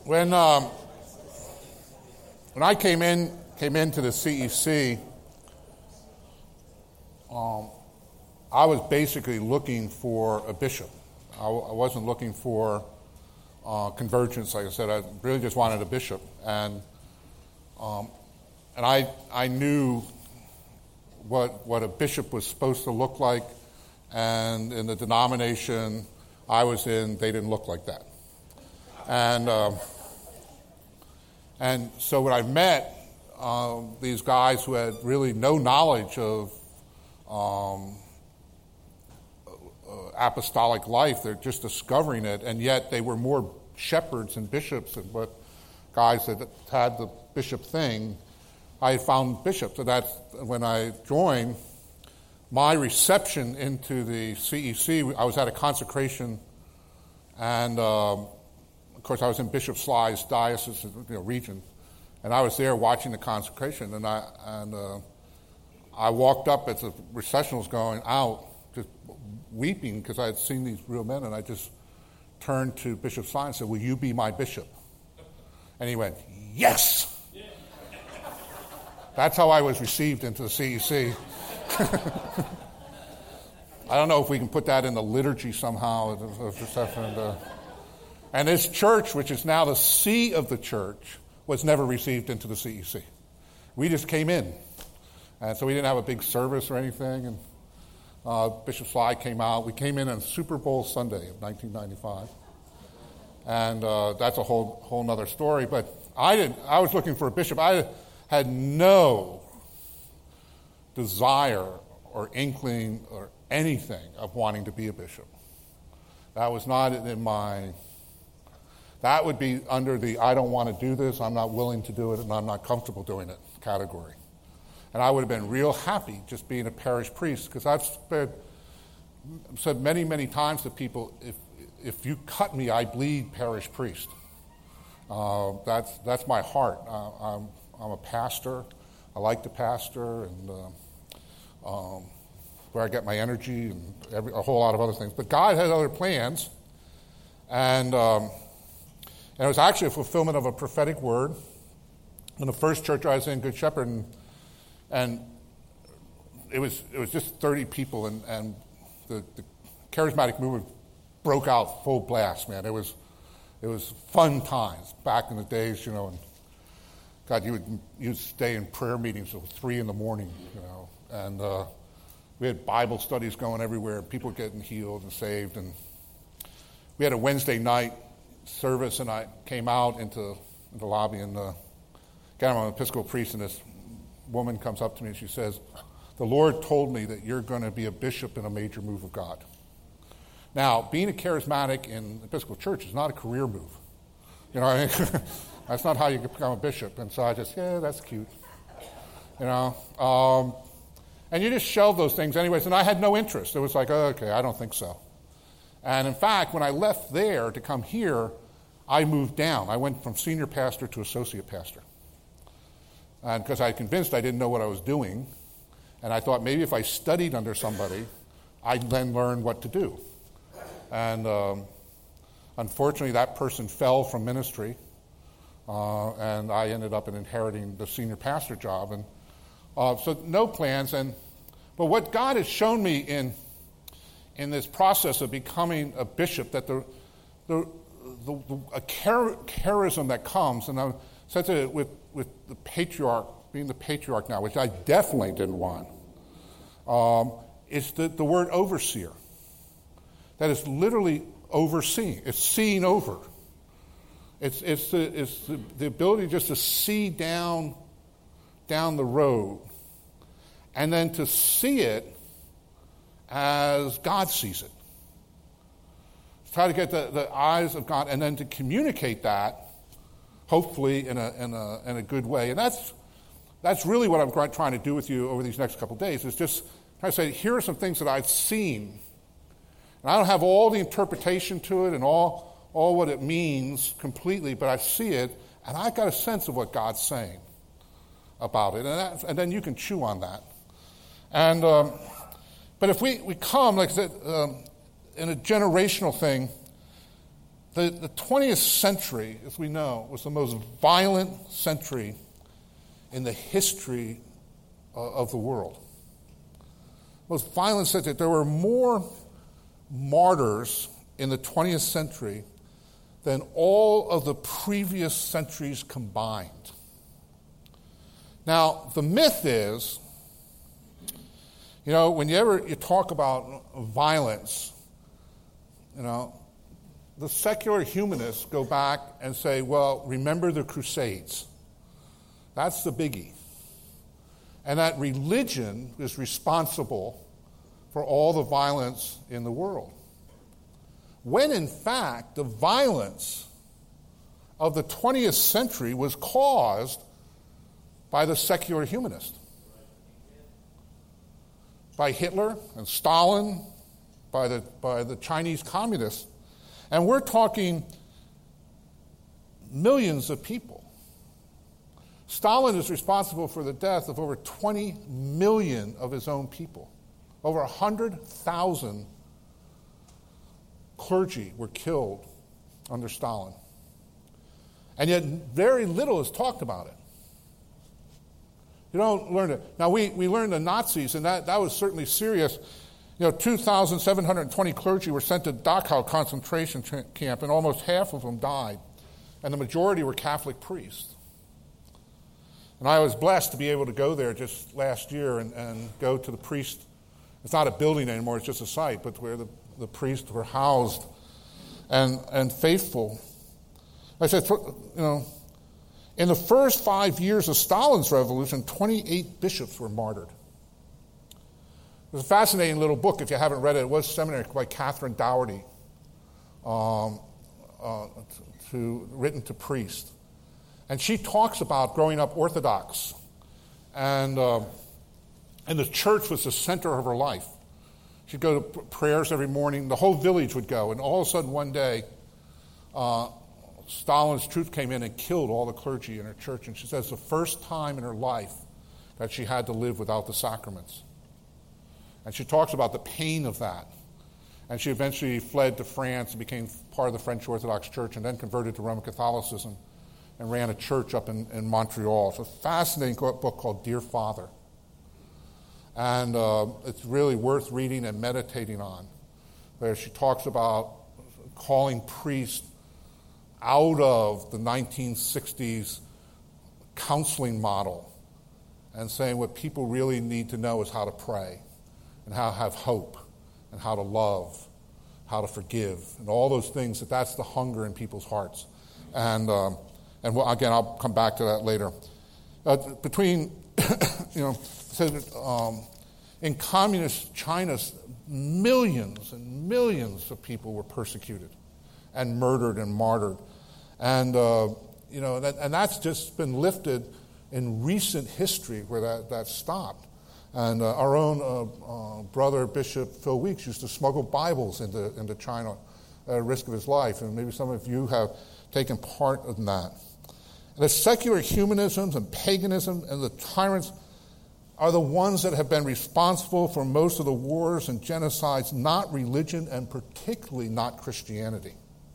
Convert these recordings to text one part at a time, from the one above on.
When I came into the CEC, I was basically looking for a bishop. I wasn't looking for convergence. Like I said, I really just wanted a bishop, and I knew what a bishop was supposed to look like, and in the denomination I was in, they didn't look like that. And so when I met these guys who had really no knowledge of apostolic life, they're just discovering it, and yet they were more shepherds and bishops and what guys that had the bishop thing. I had found bishops, so that's when I joined. My reception into the CEC, I was at a consecration, and of course I was in Bishop Sly's diocese, region, and I was there watching the consecration, and I walked up as the procession was going out, just weeping because I had seen these real men, and I just turned to Bishop Sly and said, "Will you be my bishop?" And he went, "Yes!" That's how I was received into the CEC. I don't know if we can put that in the liturgy somehow. And this church, which is now the seat of the church, was never received into the CEC. We just came in. And so we didn't have a big service or anything. And Bishop Sly came out. We came in on Super Bowl Sunday of 1995. And that's a whole nother story. But I was looking for a bishop. I had no desire or inkling or anything of wanting to be a bishop. That was not in my... That would be under the I don't want to do this, I'm not willing to do it, and I'm not comfortable doing it category. And I would have been real happy just being a parish priest, because I've said many, many times to people, if you cut me, I bleed parish priest. That's my heart. I'm a pastor. I like to pastor, and where I get my energy and a whole lot of other things. But God had other plans, and it was actually a fulfillment of a prophetic word. In the first church I was in, Good Shepherd, and it was just 30 people, and the charismatic movement broke out full blast, man. It was fun times back in the days, and God, you'd stay in prayer meetings till 3 a.m, and we had Bible studies going everywhere, people getting healed and saved, and we had a Wednesday night service, and I came out into the lobby, and again, I'm an Episcopal priest, and this woman comes up to me and she says, "The Lord told me that you're going to be a bishop in a major move of God." Now, being a charismatic in the Episcopal Church is not a career move. That's not how you become a bishop. And so I just, that's cute. And you just shelve those things anyways, and I had no interest. It was like, okay, I don't think so. And in fact, when I left there to come here, I moved down. I went from senior pastor to associate pastor. And because I convinced I didn't know what I was doing, and I thought maybe if I studied under somebody, I'd then learn what to do. And unfortunately, that person fell from ministry, and I ended up inheriting the senior pastor job. And so no plans. But what God has shown me in this process of becoming a bishop, that a charism that comes, and I said to it with the patriarch, being the patriarch now, which I definitely didn't want, is the word overseer. That is literally overseeing. It's seeing over. It's the ability just to see down the road, and then to see it as God sees it. Try to get the eyes of God, and then to communicate that, hopefully in a good way. And that's really what I'm trying to do with you over these next couple of days, is just try to say, here are some things that I've seen. And I don't have all the interpretation to it and all what it means completely, but I see it, and I've got a sense of what God's saying about it. And then you can chew on that. And but if we come, like I said, in a generational thing, The 20th century, as we know, was the most violent century in the history of the world. Most violent century. There were more martyrs in the 20th century than all of the previous centuries combined. Now, the myth is, whenever you talk about violence, the secular humanists go back and say, well, remember the Crusades. That's the biggie. And that religion is responsible for all the violence in the world. When in fact, the violence of the 20th century was caused by the secular humanist. By Hitler and Stalin, by the Chinese communists. And we're talking millions of people. Stalin is responsible for the death of over 20 million of his own people. Over 100,000 clergy were killed under Stalin. And yet very little is talked about it. You don't learn it. Now, we learned the Nazis, and that was certainly serious. 2,720 clergy were sent to Dachau concentration camp, and almost half of them died. And the majority were Catholic priests. And I was blessed to be able to go there just last year and go to the priest. It's not a building anymore, it's just a site, but where the priests were housed and faithful. I said, in the first 5 years of Stalin's revolution, 28 bishops were martyred. It was a fascinating little book, if you haven't read it. It was a seminary by Catherine Dougherty, written to priests. And she talks about growing up Orthodox, and the church was the center of her life. She'd go to prayers every morning. The whole village would go, and all of a sudden one day, Stalin's troops came in and killed all the clergy in her church. And she says the first time in her life that she had to live without the sacraments. And she talks about the pain of that. And she eventually fled to France and became part of the French Orthodox Church, and then converted to Roman Catholicism and ran a church up in Montreal. It's a fascinating book called Dear Father. And it's really worth reading and meditating on, where she talks about calling priests out of the 1960s counseling model and saying what people really need to know is how to pray and how to have hope and how to love, how to forgive, and all those things. That's the hunger in people's hearts. And again, I'll come back to that later. In communist China, millions and millions of people were persecuted and murdered and martyred. And that's just been lifted in recent history where that stopped. And our own brother, Bishop Phil Weeks, used to smuggle Bibles into China at risk of his life. And maybe some of you have taken part in that. And the secular humanisms and paganism and the tyrants are the ones that have been responsible for most of the wars and genocides, not religion, and particularly not Christianity.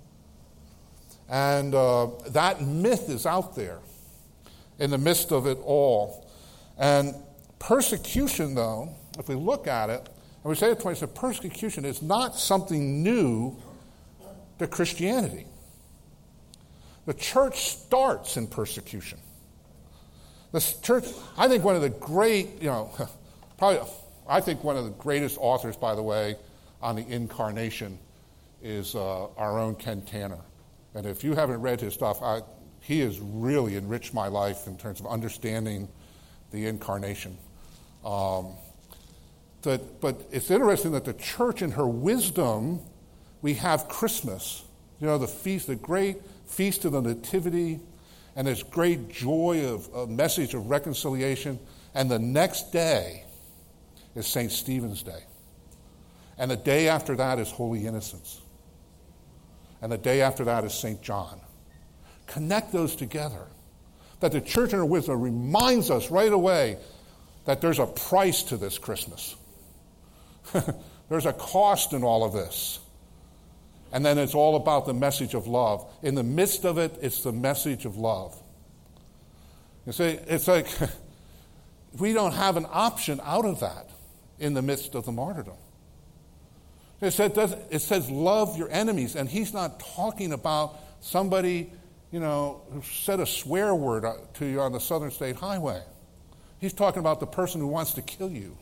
And that myth is out there in the midst of it all. And persecution, though, if we look at it, and we say it twice, that persecution is not something new to Christianity. The church starts in persecution. The church, I think one of the great, I think one of the greatest authors, by the way, on the incarnation is our own Ken Tanner. And if you haven't read his stuff, he has really enriched my life in terms of understanding the incarnation. But it's interesting that the church, in her wisdom, we have Christmas, the feast, the great feast of the Nativity, and this great joy of a message of reconciliation. And the next day is St. Stephen's Day. And the day after that is Holy Innocents. And the day after that is St. John. Connect those together. That the church in her wisdom reminds us right away that there's a price to this Christmas. There's a cost in all of this. And then it's all about the message of love. In the midst of it, it's the message of love. You see, it's like we don't have an option out of that in the midst of the martyrdom. It says love your enemies, and he's not talking about somebody, who said a swear word to you on the Southern State Highway. He's talking about the person who wants to kill you.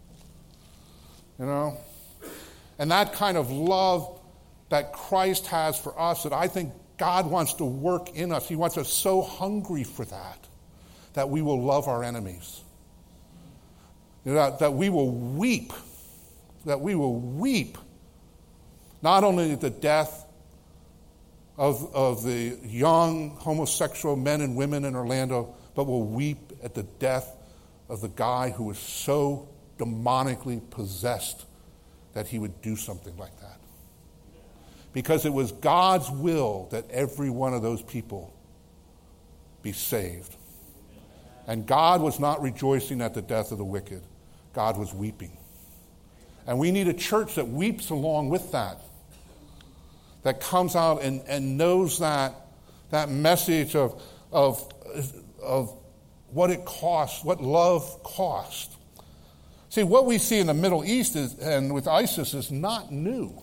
And that kind of love that Christ has for us, that I think God wants to work in us. He wants us so hungry for that we will love our enemies. That we will weep. That we will weep. Not only at the death of the young homosexual men and women in Orlando, but will weep at the death of the guy who was so demonically possessed that he would do something like that. Because it was God's will that every one of those people be saved. And God was not rejoicing at the death of the wicked. God was weeping. And we need a church that weeps along with that comes out and knows that message of what it costs, what love costs. See, what we see in the Middle East and with ISIS is not new.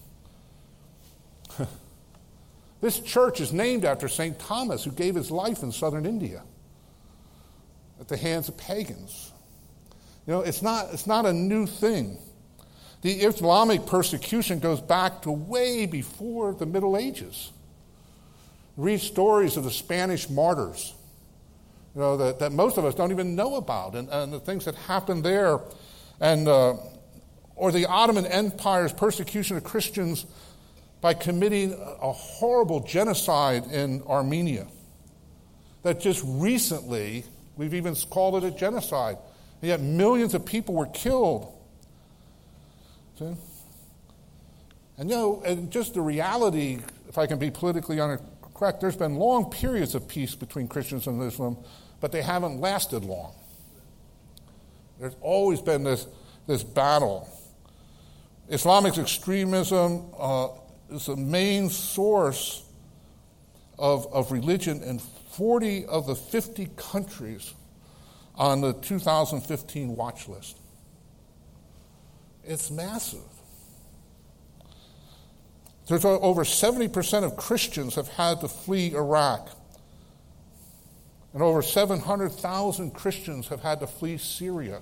This church is named after St. Thomas, who gave his life in southern India at the hands of pagans. It's not a new thing. The Islamic persecution goes back to way before the Middle Ages. Read stories of the Spanish martyrs, that most of us don't even know about, and the things that happened there, and or the Ottoman Empire's persecution of Christians by committing a horrible genocide in Armenia. That just recently, we've even called it a genocide, and yet millions of people were killed. See? And just the reality, if I can be politically correct, there's been long periods of peace between Christians and Islam, but they haven't lasted long. There's always been this battle. Islamic extremism is the main source of religion in 40 of the 50 countries on the 2015 watch list. It's massive. There's over 70% of Christians have had to flee Iraq. And over 700,000 Christians have had to flee Syria.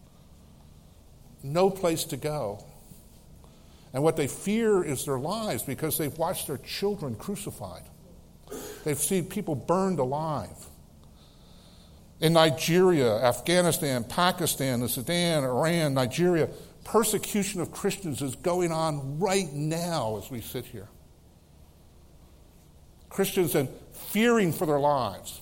No place to go. And what they fear is their lives because they've watched their children crucified. They've seen people burned alive. In Nigeria, Afghanistan, Pakistan, the Sudan, Iran, Nigeria, persecution of Christians is going on right now as we sit here. Christians are fearing for their lives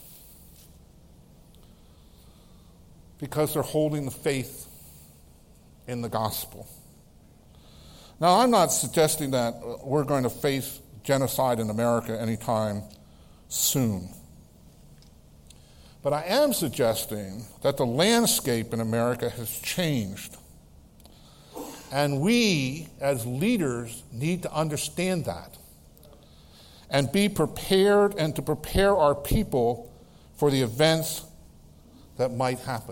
because they're holding the faith in the gospel. Now, I'm not suggesting that we're going to face genocide in America anytime soon. But I am suggesting that the landscape in America has changed. And we, as leaders, need to understand that and be prepared and to prepare our people for the events that might happen.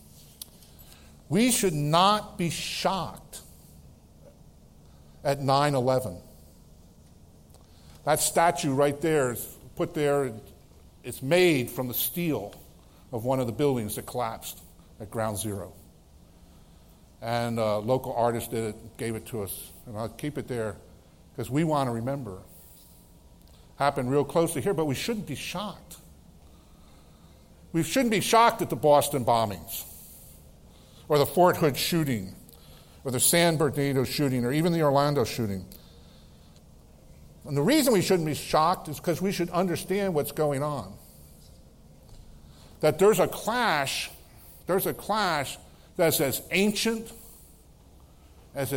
We should not be shocked at 9/11. That statue right there is put there. It's made from the steel of one of the buildings that collapsed at Ground Zero. And a local artist did it, gave it to us. And I'll keep it there because we want to remember. Happened real close to here, but we shouldn't be shocked. We shouldn't be shocked at the Boston bombings or the Fort Hood shooting or the San Bernardino shooting or even the Orlando shooting. And the reason we shouldn't be shocked is because we should understand what's going on. That there's a clash that's as ancient as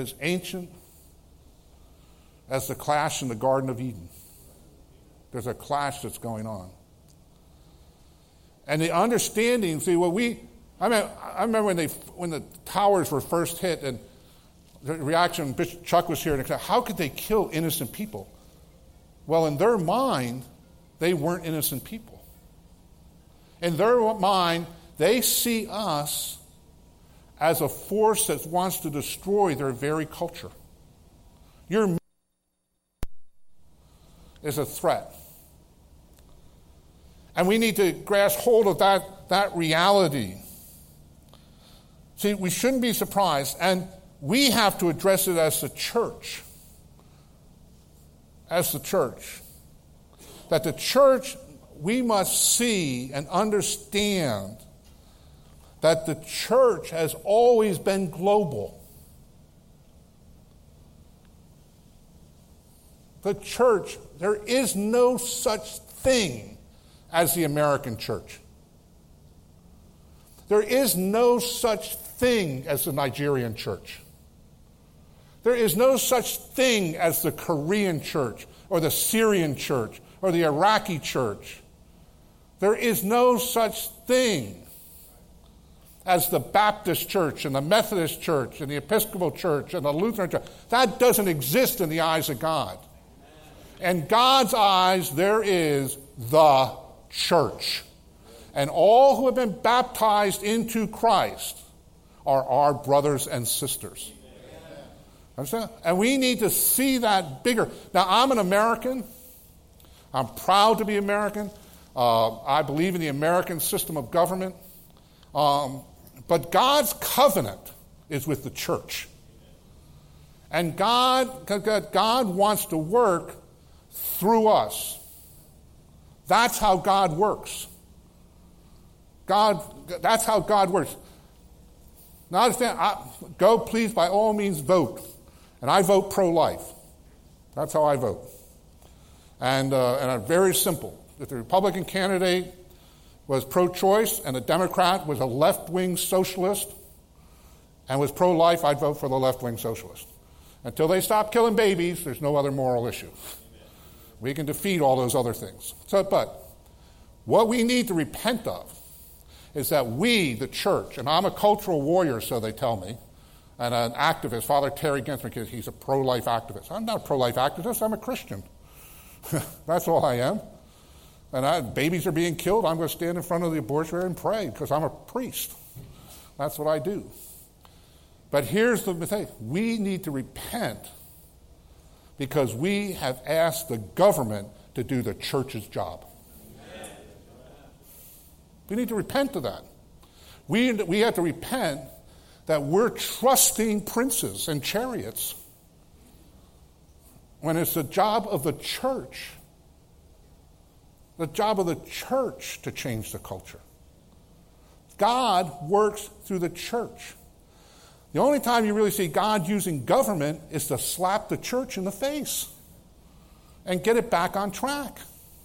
the clash in the Garden of Eden. There's a clash that's going on. And the understanding, I remember when the towers were first hit, and the reaction, Bishop Chuck was here, and said, how could they kill innocent people? Well, in their mind, they weren't innocent people. In their mind, they see us as a force that wants to destroy their very culture. Your is a threat. And we need to grasp hold of that reality. See, we shouldn't be surprised, and we have to address it as the church. As the church. That the church, we must see and understand that the church has always been global. The church, there is no such thing as the American church. There is no such thing as the Nigerian church. There is no such thing as the Korean church or the Syrian church or the Iraqi church. There is no such thing as the Baptist church and the Methodist church and the Episcopal church and the Lutheran church. That doesn't exist in the eyes of God. In God's eyes, there is the church. And all who have been baptized into Christ are our brothers and sisters. Understand? And we need to see that bigger. Now, I'm an American. I'm proud to be American. I believe in the American system of government. But God's covenant is with the church. And God wants to work through us. That's how God works. That's how God works. Now understand, go please by all means vote. And I vote pro-life. That's how I vote. And it's very simple. If the Republican candidate was pro-choice and the Democrat was a left-wing socialist and was pro-life, I'd vote for the left-wing socialist. Until they stop killing babies, there's no other moral issue. We can defeat all those other things. But what we need to repent of is that we, the church, and I'm a cultural warrior, so they tell me, and an activist, Father Terry Gensmer, he's a pro-life activist. I'm not a pro-life activist, I'm a Christian. That's all I am. And babies are being killed, I'm going to stand in front of the abortion and pray because I'm a priest. That's what I do. But here's the thing. We need to repent because we have asked the government to do the church's job. We need to repent of that. We have to repent that we're trusting princes and chariots when it's the job of the church to change the culture. God works through the church. The only time you really see God using government is to slap the church in the face and get it back on track.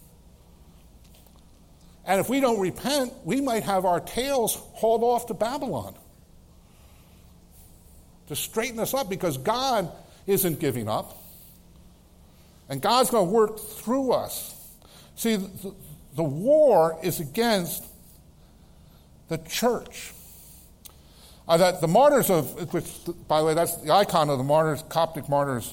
And if we don't repent, we might have our tails hauled off to Babylon to straighten us up because God isn't giving up. And God's going to work through us. See, the war is against the church. That the martyrs of, which, by the way, that's the icon of the martyrs, Coptic martyrs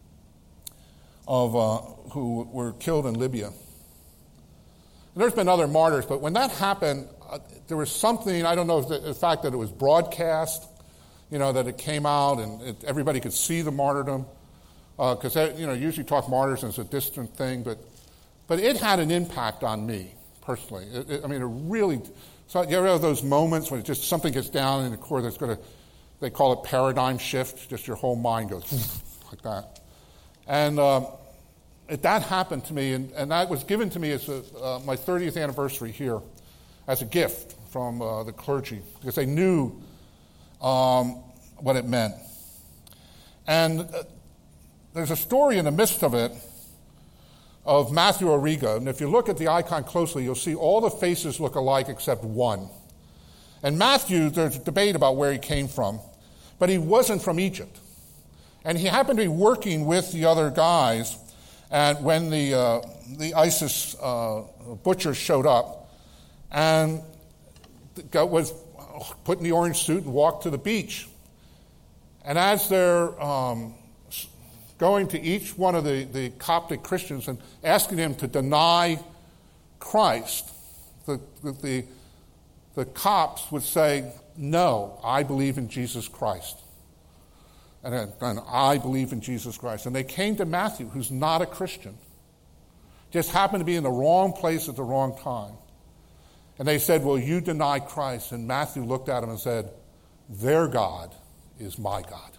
of who were killed in Libya. And there's been other martyrs, but when that happened, there was something, I don't know if the fact that it was broadcast, that it came out and everybody could see the martyrdom, because usually talk martyrs as a distant thing, but it had an impact on me personally. It really. So you ever have those moments when just something gets down in the core that's going to, they call it paradigm shift, just your whole mind goes like that. And that happened to me, and that was given to me as my 30th anniversary here as a gift from the clergy, because they knew what it meant. And there's a story in the midst of it of Matthew Arriga, and if you look at the icon closely, you'll see all the faces look alike except one. And Matthew, there's a debate about where he came from, but he wasn't from Egypt. And he happened to be working with the other guys, and when the ISIS butchers showed up, and was put in the orange suit and walked to the beach. And as they're going to each one of the Coptic Christians and asking them to deny Christ, the Copts would say, no, I believe in Jesus Christ. And I believe in Jesus Christ. And they came to Matthew, who's not a Christian, just happened to be in the wrong place at the wrong time. And they said, well, you deny Christ. And Matthew looked at him and said, their God is my God.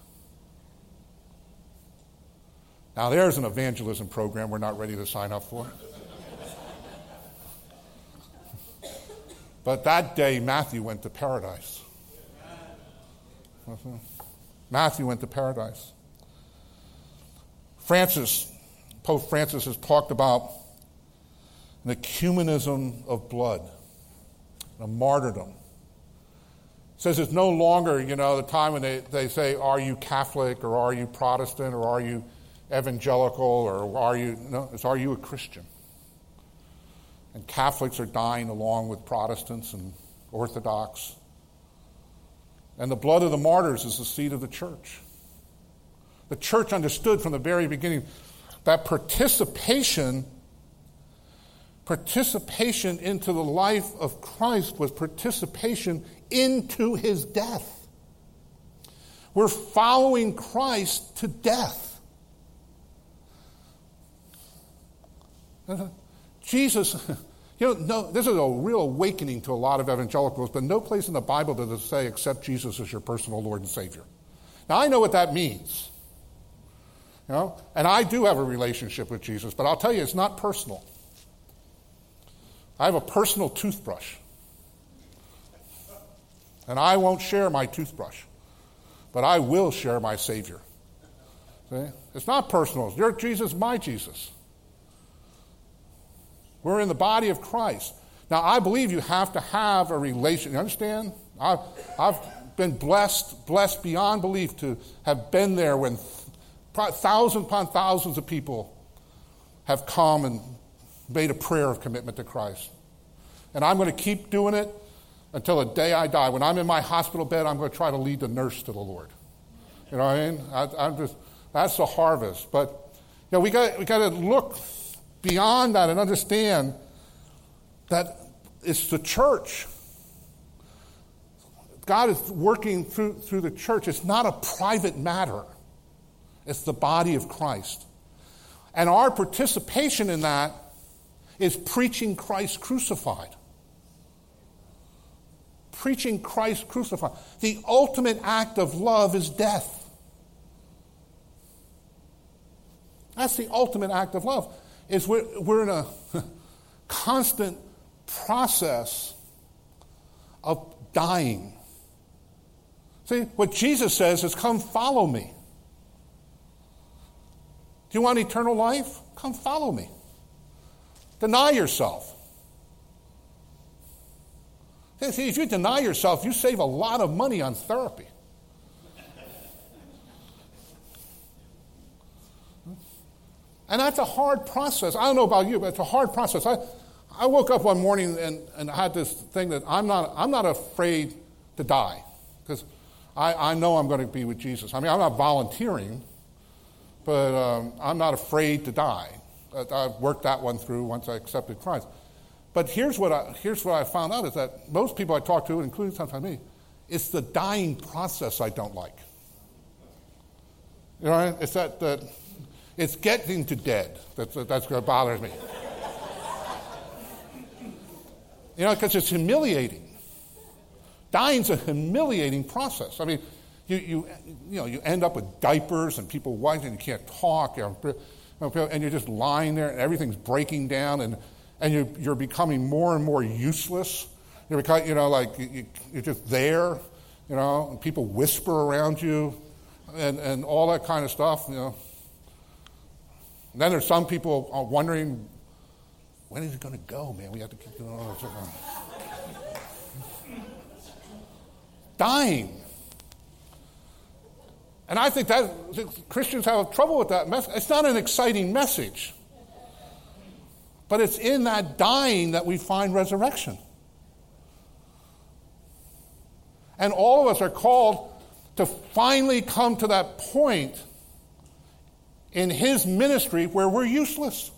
Now, there's an evangelism program we're not ready to sign up for. But that day, Matthew went to paradise. Matthew went to paradise. Pope Francis has talked about an ecumenism of blood, a martyrdom. Says it's no longer, the time when they say, are you Catholic or are you Protestant or are you evangelical or are you a Christian? And Catholics are dying along with Protestants and Orthodox. And the blood of the martyrs is the seed of the church. The church understood from the very beginning that participation into the life of Christ was participation into his death. We're following Christ to death. Jesus, this is a real awakening to a lot of evangelicals, but no place in the Bible does it say, accept Jesus as your personal Lord and Savior. Now, I know what that means. And I do have a relationship with Jesus, but I'll tell you, it's not personal. I have a personal toothbrush. And I won't share my toothbrush, but I will share my Savior. See? It's not personal. Your Jesus, my Jesus. We're in the body of Christ. Now, I believe you have to have a relation. You understand? I've been blessed beyond belief to have been there when thousands upon thousands of people have come and made a prayer of commitment to Christ. And I'm going to keep doing it until the day I die. When I'm in my hospital bed, I'm going to try to lead the nurse to the Lord. You know what I mean? That's the harvest. But we got to look beyond that and understand that it's the church. God is working through the church. It's not a private matter. It's the body of Christ. And our participation in that is preaching Christ crucified. Preaching Christ crucified. The ultimate act of love is death. That's the ultimate act of love. We're in a constant process of dying. See, what Jesus says is, come follow me. Do you want eternal life? Come follow me. Deny yourself. See, if you deny yourself, you save a lot of money on therapy. And that's a hard process. I don't know about you, but it's a hard process. I woke up one morning and I had this thing that I'm not afraid to die, because I know I'm going to be with Jesus. I mean, I'm not volunteering, but I'm not afraid to die. I've worked that one through once I accepted Christ. But here's what I found out is that most people I talk to, including sometimes me, it's the dying process I don't like. You know, it's that it's getting to dead that's what bothers me. Because it's humiliating. Dying's a humiliating process. I mean, you end up with diapers and people whining, and you can't talk, and you're just lying there, and everything's breaking down, and you're becoming more and more useless. You're just there, and people whisper around you, and all that kind of stuff. And then there's some people wondering, when is it going to go, man? We have to keep doing all this stuff. Dying. And I think that Christians have trouble with that message. It's not an exciting message. But it's in that dying that we find resurrection. And all of us are called to finally come to that point in his ministry where we're useless.